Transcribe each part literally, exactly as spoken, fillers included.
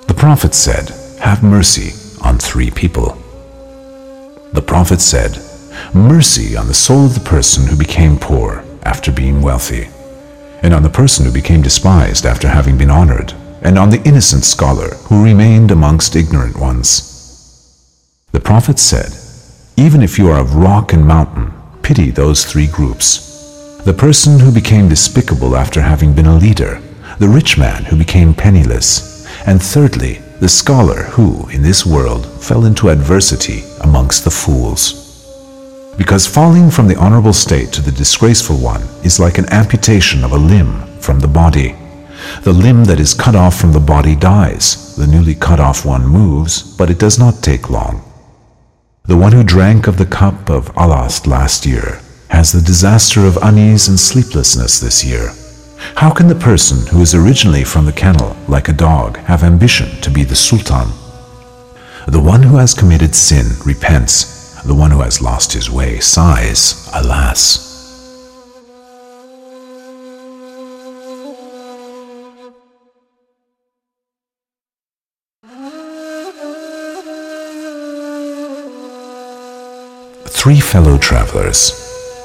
The Prophet said, "Have mercy on three people." The Prophet said, "Mercy on the soul of the person who became poor after being wealthy, and on the person who became despised after having been honored, and on the innocent scholar who remained amongst ignorant ones." The Prophet said, "Even if you are of rock and mountain, pity those three groups: the person who became despicable after having been a leader, the rich man who became penniless, and thirdly, the scholar who, in this world, fell into adversity amongst the fools." Because falling from the honorable state to the disgraceful one is like an amputation of a limb from the body. The limb that is cut off from the body dies. The newly cut off one moves, but it does not take long. The one who drank of the cup of Alast last year has the disaster of unease and sleeplessness this year. How can the person who is originally from the kennel, like a dog, have ambition to be the sultan? The one who has committed sin repents. The one who has lost his way sighs, alas. Three fellow travelers.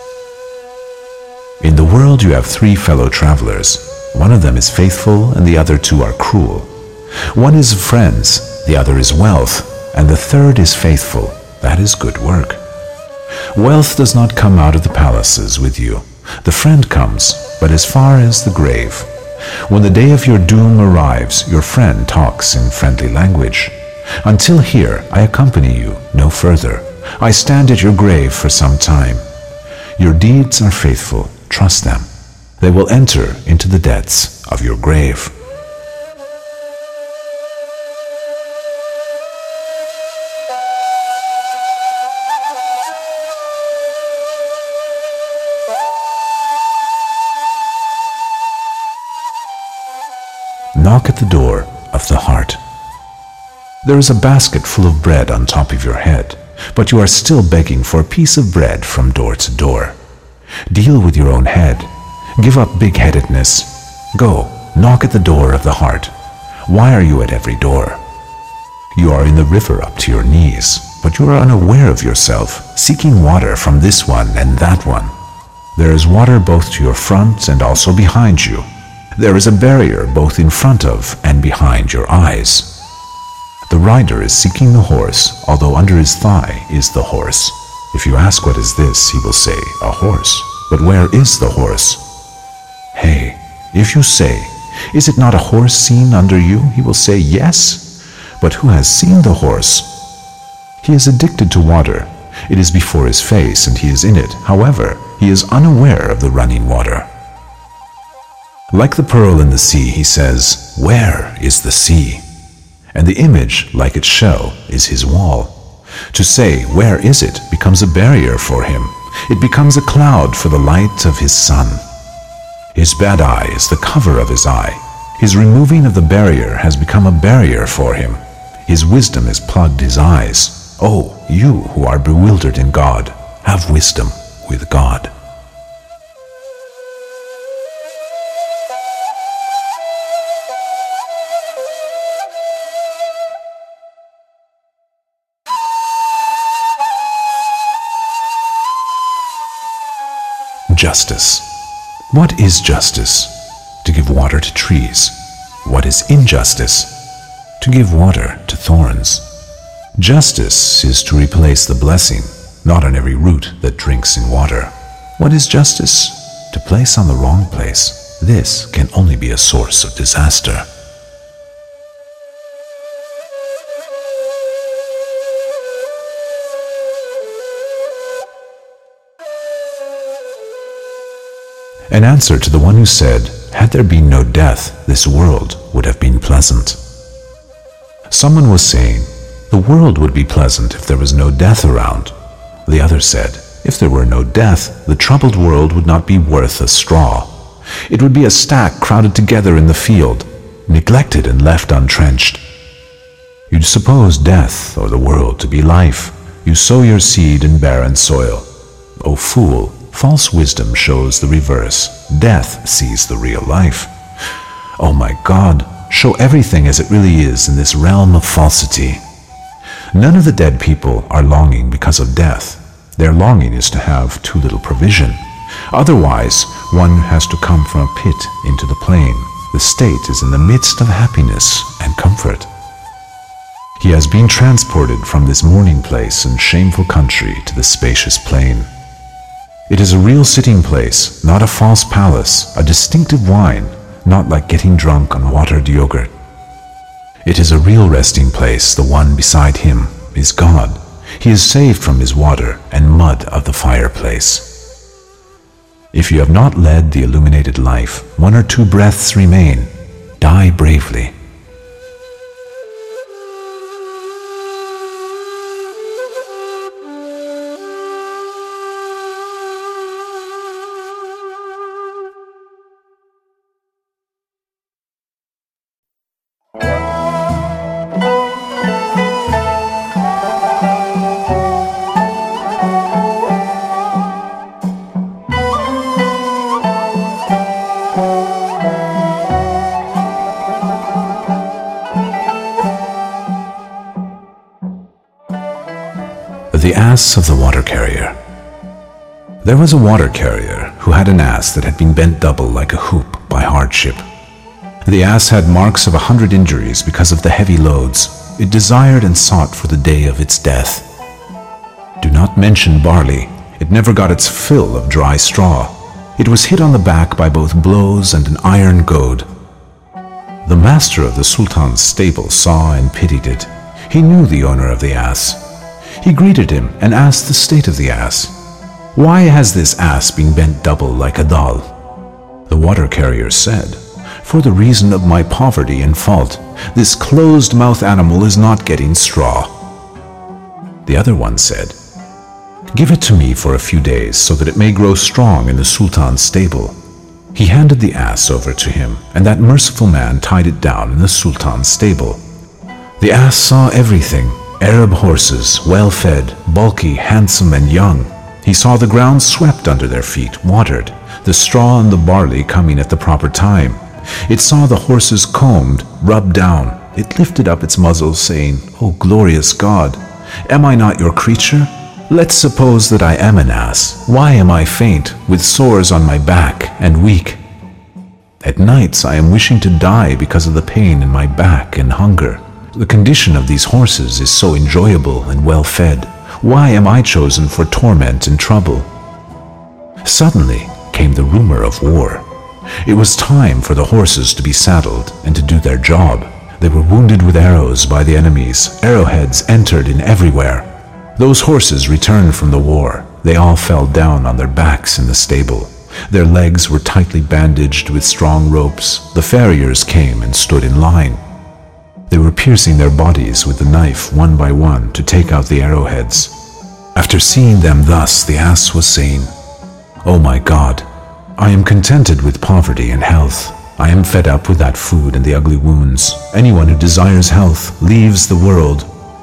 In the world you have three fellow travelers. One of them is faithful and the other two are cruel. One is friends, the other is wealth, and the third is faithful. That is good work. Wealth does not come out of the palaces with you. The friend comes, but as far as the grave. When the day of your doom arrives, your friend talks in friendly language. Until here, I accompany you, no further. I stand at your grave for some time. Your deeds are faithful, trust them. They will enter into the depths of your grave. Knock at the door of the heart. There is a basket full of bread on top of your head, but you are still begging for a piece of bread from door to door. Deal with your own head. Give up big-headedness. Go, knock at the door of the heart. Why are you at every door? You are in the river up to your knees, but you are unaware of yourself, seeking water from this one and that one. There is water both to your front and also behind you. There is a barrier both in front of and behind your eyes. The rider is seeking the horse, although under his thigh is the horse. If you ask what is this, he will say, a horse. But where is the horse? Hey, if you say, is it not a horse seen under you? He will say, yes. But who has seen the horse? He is addicted to water. It is before his face and he is in it. However, he is unaware of the running water. Like the pearl in the sea, he says, where is the sea? And the image, like its shell, is his wall. To say, where is it, becomes a barrier for him. It becomes a cloud for the light of his sun. His bad eye is the cover of his eye. His removing of the barrier has become a barrier for him. His wisdom has plugged his eyes. Oh, you who are bewildered in God, have wisdom with God. Justice. What is justice? To give water to trees. What is injustice? To give water to thorns. Justice is to replace the blessing, not on every root that drinks in water. What is justice? To place on the wrong place. This can only be a source of disaster. An answer to the one who said, had there been no death, this world would have been pleasant. Someone was saying, the world would be pleasant if there was no death around. The other said, if there were no death, the troubled world would not be worth a straw. It would be a stack crowded together in the field, neglected and left untrenched. You'd suppose death or the world to be life. You sow your seed in barren soil. O fool! False wisdom shows the reverse. Death sees the real life. Oh my God, show everything as it really is in this realm of falsity. None of the dead people are longing because of death. Their longing is to have too little provision. Otherwise, one has to come from a pit into the plain. The state is in the midst of happiness and comfort. He has been transported from this mourning place and shameful country to the spacious plain. It is a real sitting place, not a false palace, a distinctive wine, not like getting drunk on watered yogurt. It is a real resting place. The one beside him is God. He is saved from his water and mud of the fireplace. If you have not led the illuminated life, one or two breaths remain. Die bravely. The Ass of the Water Carrier. There was a water carrier who had an ass that had been bent double like a hoop by hardship. The ass had marks of a hundred injuries because of the heavy loads. It desired and sought for the day of its death. Do not mention barley. It never got its fill of dry straw. It was hit on the back by both blows and an iron goad. The master of the Sultan's stable saw and pitied it. He knew the owner of the ass. He greeted him and asked the state of the ass. Why has this ass been bent double like a doll? The water carrier said, For the reason of my poverty and fault, this closed-mouthed animal is not getting straw. The other one said, Give it to me for a few days so that it may grow strong in the Sultan's stable. He handed the ass over to him, and that merciful man tied it down in the Sultan's stable. The ass saw everything. Arab horses, well-fed, bulky, handsome, and young. He saw the ground swept under their feet, watered, the straw and the barley coming at the proper time. It saw the horses combed, rubbed down. It lifted up its muzzle, saying, O glorious God, am I not your creature? Let's suppose that I am an ass. Why am I faint, with sores on my back, and weak? At nights I am wishing to die because of the pain in my back and hunger. The condition of these horses is so enjoyable and well-fed. Why am I chosen for torment and trouble? Suddenly came the rumor of war. It was time for the horses to be saddled and to do their job. They were wounded with arrows by the enemies. Arrowheads entered in everywhere. Those horses returned from the war. They all fell down on their backs in the stable. Their legs were tightly bandaged with strong ropes. The farriers came and stood in line. They were piercing their bodies with the knife one by one to take out the arrowheads. After seeing them thus, the ass was saying, O my God, I am contented with poverty and health. I am fed up with that food and the ugly wounds. Anyone who desires health leaves the world.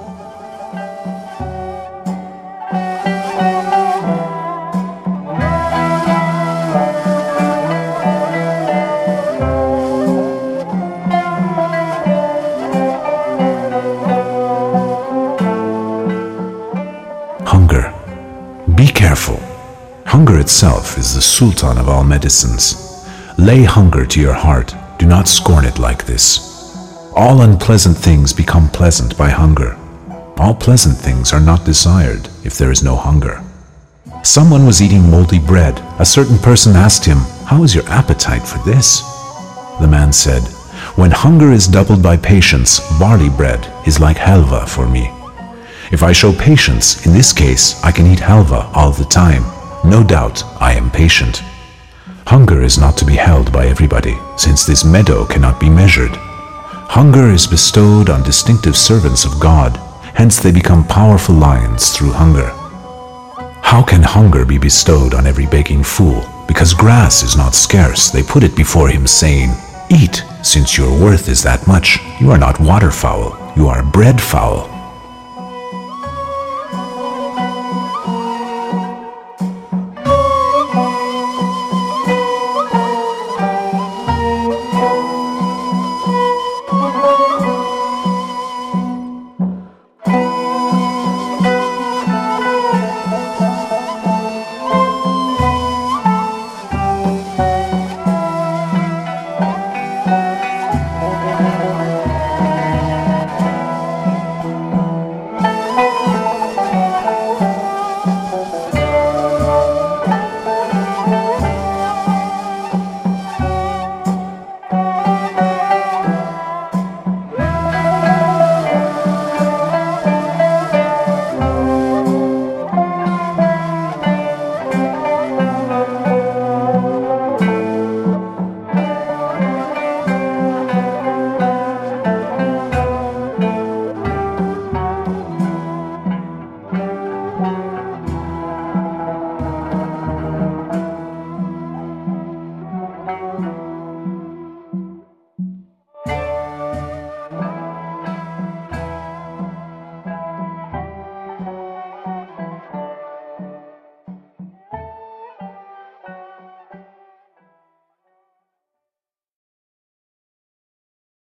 Hunger. Be careful. Hunger itself is the sultan of all medicines. Lay hunger to your heart. Do not scorn it like this. All unpleasant things become pleasant by hunger. All pleasant things are not desired if there is no hunger. Someone was eating moldy bread. A certain person asked him, How is your appetite for this? The man said, When hunger is doubled by patience, barley bread is like halva for me. If I show patience, in this case, I can eat halva all the time. No doubt I am patient. Hunger is not to be held by everybody, since this meadow cannot be measured. Hunger is bestowed on distinctive servants of God, hence they become powerful lions through hunger. How can hunger be bestowed on every begging fool? Because grass is not scarce, they put it before him, saying, Eat, since your worth is that much. You are not waterfowl, you are bread fowl.